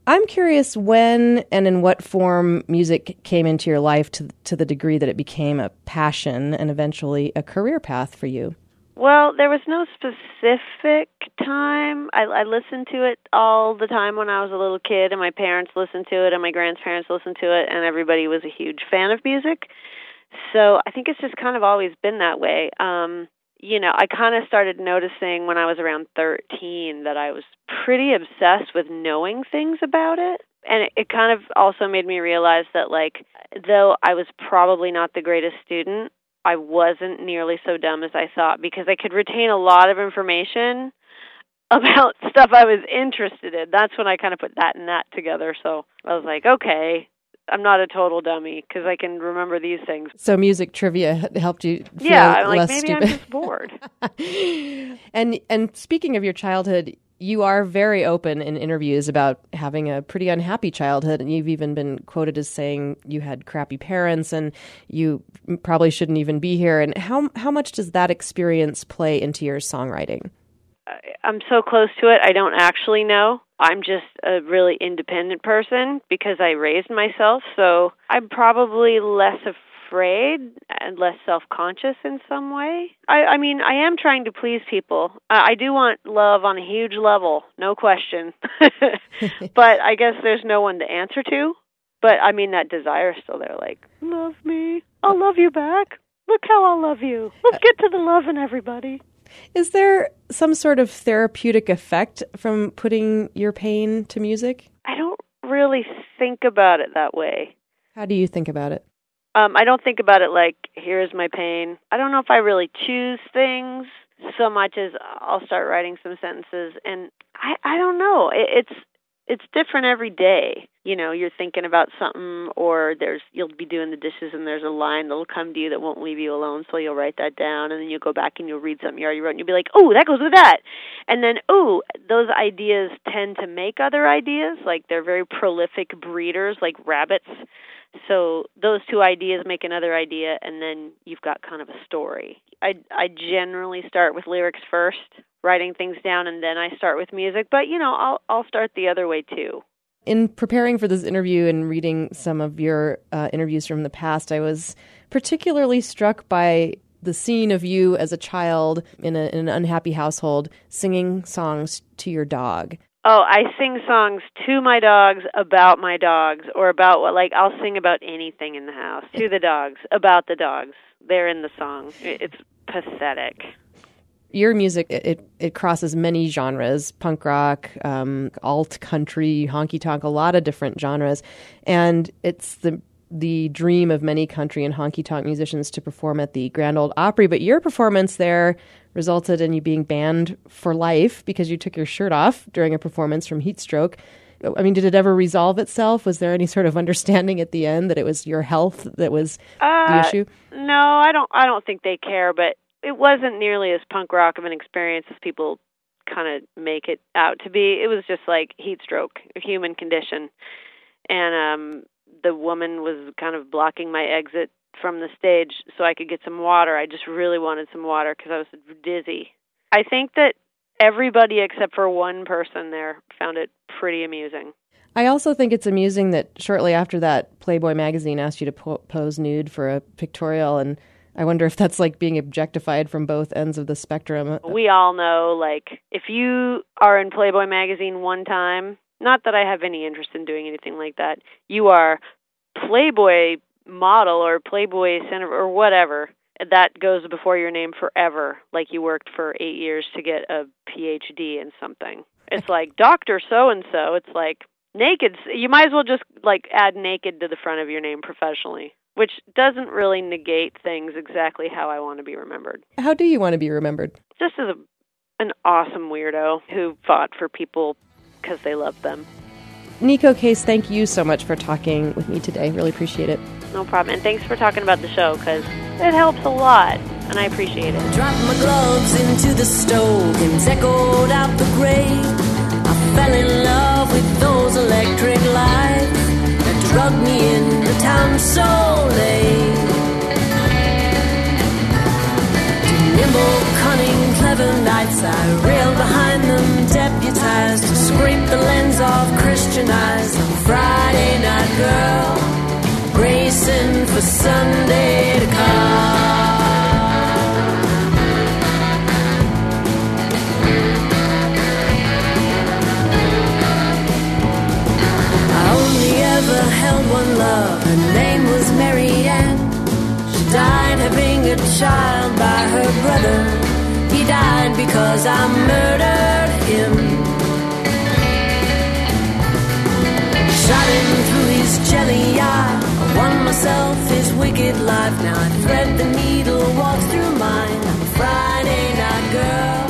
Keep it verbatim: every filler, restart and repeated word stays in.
I'm curious when and in what form music came into your life to to the degree that it became a passion and eventually a career path for you. Well, there was no specific time. I, I listened to it all the time when I was a little kid, and my parents listened to it, and my grandparents listened to it, and everybody was a huge fan of music. So I think it's just kind of always been that way. Um, you know, I kind of started noticing when I was around thirteen that I was pretty obsessed with knowing things about it. And it, it kind of also made me realize that, like, though I was probably not the greatest student, I wasn't nearly so dumb as I thought, because I could retain a lot of information about stuff I was interested in. That's when I kind of put that and that together. So I was like, okay, I'm not a total dummy because I can remember these things. So music trivia helped you feel yeah, I'm like, less maybe stupid. I'm just bored. and and speaking of your childhood, you are very open in interviews about having a pretty unhappy childhood, and you've even been quoted as saying you had crappy parents and you probably shouldn't even be here. And how how much does that experience play into your songwriting? I'm so close to it, I don't actually know. I'm just a really independent person because I raised myself, so I'm probably less afraid and less self-conscious in some way. I, I mean, I am trying to please people. I, I do want love on a huge level, no question. But I guess there's no one to answer to. But, I mean, that desire is still there, like, love me, I'll love you back. Look how I'll love you. Let's get to the loving, everybody. Is there some sort of therapeutic effect from putting your pain to music? I don't really think about it that way. How do you think about it? Um, I don't think about it like, here's my pain. I don't know if I really choose things so much as I'll start writing some sentences, and I, I don't know. It, it's it's different every day. You know, you're thinking about something, or there's you'll be doing the dishes and there's a line that'll come to you that won't leave you alone, so you'll write that down, and then you'll go back and you'll read something you already wrote, and you'll be like, oh, that goes with that. And then, oh, those ideas tend to make other ideas. Like, they're very prolific breeders, like rabbits. So those two ideas make another idea, and then you've got kind of a story. I, I generally start with lyrics first, writing things down, and then I start with music. But, you know, I'll I'll start the other way, too. In preparing for this interview and reading some of your uh, interviews from the past, I was particularly struck by the scene of you as a child in, a, in an unhappy household singing songs to your dog. Oh, I sing songs to my dogs, about my dogs, or about what, like, I'll sing about anything in the house, to the dogs, about the dogs. They're in the song. It's pathetic. Your music, it it crosses many genres, punk rock, um, alt country, honky tonk, a lot of different genres. And it's the the dream of many country and honky tonk musicians to perform at the Grand Ole Opry. But your performance there resulted in you being banned for life because you took your shirt off during a performance from heat stroke. I mean, did it ever resolve itself? Was there any sort of understanding at the end that it was your health that was uh, the issue? No, I don't. I don't think they care, but it wasn't nearly as punk rock of an experience as people kind of make it out to be. It was just like heat stroke, a human condition. And um, the woman was kind of blocking my exit from the stage so I could get some water. I just really wanted some water because I was dizzy. I think that everybody except for one person there found it pretty amusing. I also think it's amusing that shortly after that, Playboy magazine asked you to po- pose nude for a pictorial, and I wonder if that's like being objectified from both ends of the spectrum. We all know, like, if you are in Playboy magazine one time, not that I have any interest in doing anything like that, you are Playboy model or Playboy center or whatever. That goes before your name forever, like you worked for eight years to get a P H D in something. It's like Doctor So-and-so. It's like naked. You might as well just, like, add naked to the front of your name professionally, which doesn't really negate things exactly how I want to be remembered. How do you want to be remembered? Just as a, an awesome weirdo who fought for people because they loved them. Neko Case, thank you so much for talking with me today. Really appreciate it. No problem. And thanks for talking about the show, because it helps a lot, and I appreciate it. Dropped my gloves into the stove and echoed out the grave. I fell in love with those electric lights that drugged me into town so late. To nimble, cunning, clever knights, I railed behind them, deputized to scream. scrape the lens off Christian eyes. I'm a Friday night girl, bracing for Sunday to come. I only ever held one love, her name was Mary Ann. She died having a child by her brother. He died because I murdered him. Shot him through his jelly eye. I won myself his wicked life. Now I thread the needle, walk through mine. I'm a Friday night girl,